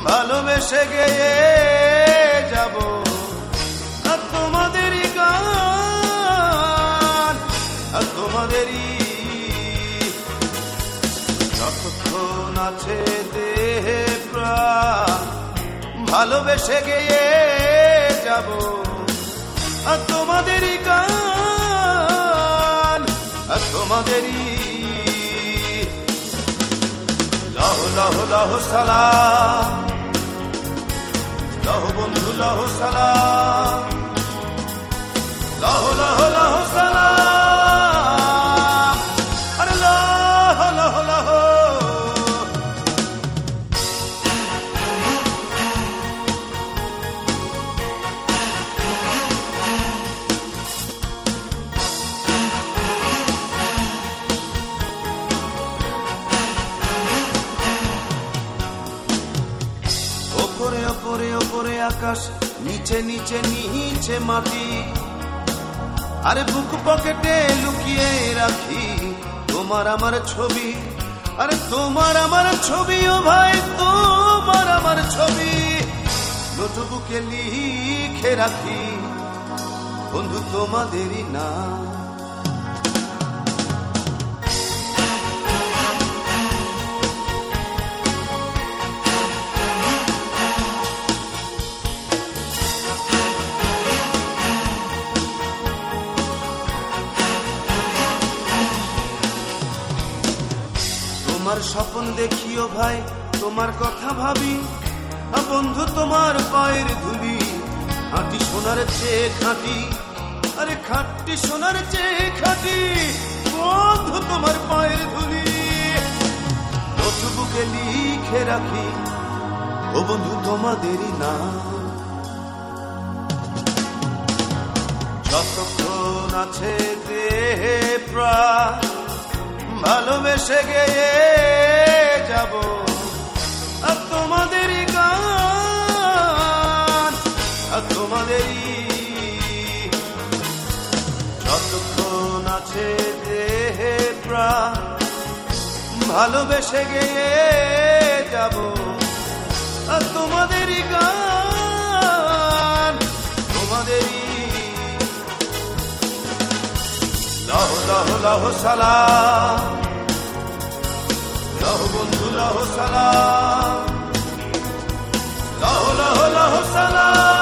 ভালোবেসে গেয়ে যাব আর তোমাদেরই গান আর তোমাদেরই যতক্ষণ আছে দেহে প্রাণ ভালোবেসে গেয়ে যাব আর তোমাদেরই গান আর তোমাদেরই লাহো লাহো লাহো সালাম লাহো বন্ধু লাহো সালাম লাহো লাহো লাহো সালাম আরে লাহো লাহো লাহো ওপরে ওপরে ওপরে আকাশ নিচে নিচে নিচে মাটি আরে বুক পকেটে লুকিয়ে রাখি তোমার আমার ছবি আরে তোমার আমার ছবি ও ভাই তোমার আমার ছবি নোটবুকে লিখে রাখি বন্ধু তোমাদেরই না তোমার স্বপ্ন দেখিও ভাই তোমার কথা ভাবি বন্ধু তোমার পায়ের ধুলি খাঁটি সোনার চেয়ে খাঁটি আরে খাঁটি সোনার চেয়ে খাঁটি বন্ধু তোমার পায়ের ধুলি নোটবুকে লিখে রাখি ও বন্ধু তোমাদেরই না যতক্ষণ আছে দেহে প্রাণ ভালোবেসে গেয়ে যাব আর তোমাদেরই গান আর তোমাদেরই যতক্ষণ আছে দেহে প্রাণ ভালোবেসে গেয়ে যাব আর তোমাদেরই গান তোমাদেরই লাহো লাহো লাহো সালাম লাহো বন্ধু লাহো সালাম লাহো লাহো লাহো সালাম